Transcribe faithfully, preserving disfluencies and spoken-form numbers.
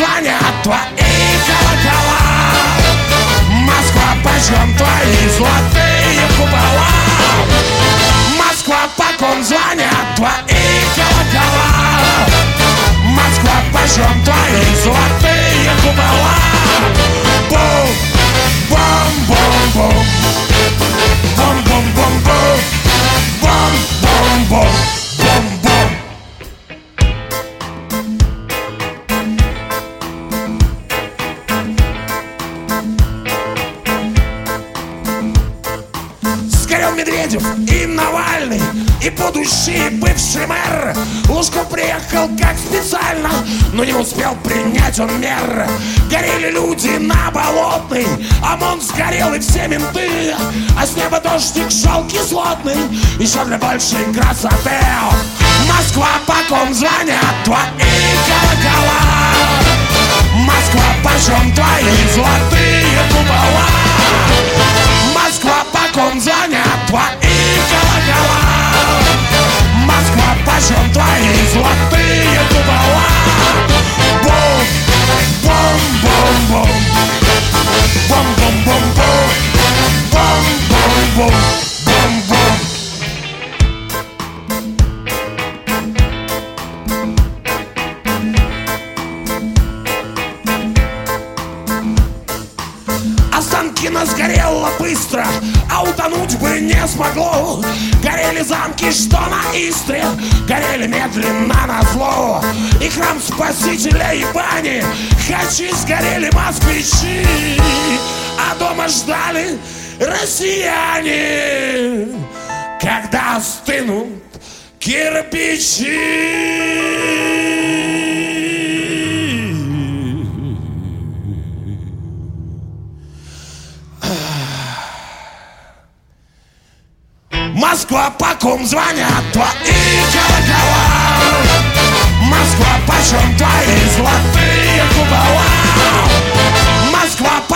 звонят твои колокола? Москва, почем твои золотые купола? Москва, по ком звонят твои колокола? Москва, почем твои золотые купола? Бум, бум, бум, бум. Бум, бум, бум, бум. Бум, бум, бум. Бум, бум. Сгорел Медведев и Навальный, и будущий бывший мэр. Лужков приехал как специально, но не успел принять он мер. Горели люди на Болотной, ОМОН сгорел и все менты. А с неба дождик шел кислотный, еще для большей красоты. Москва, по ком звонят твои колокола? Москва, почем твои золотые купола? Москва, по ком звонят твои колокола? Москва, почем твои золотые купола? Бум, бум, бум, бум. Бум, бум, бум, бум. Бум, бум, бум. Бум, бум. Останкино сгорело быстро, а утонуть бы не смогло. Горели замки, что на Истре, горели медленно назло. И храм Спасителя и бани, хачи сгорели москвичи. А дома ждали россияне, когда остынут кирпичи. Москва, по ком звонят твои колокола? Москва, почем твои золотые купола? Москва,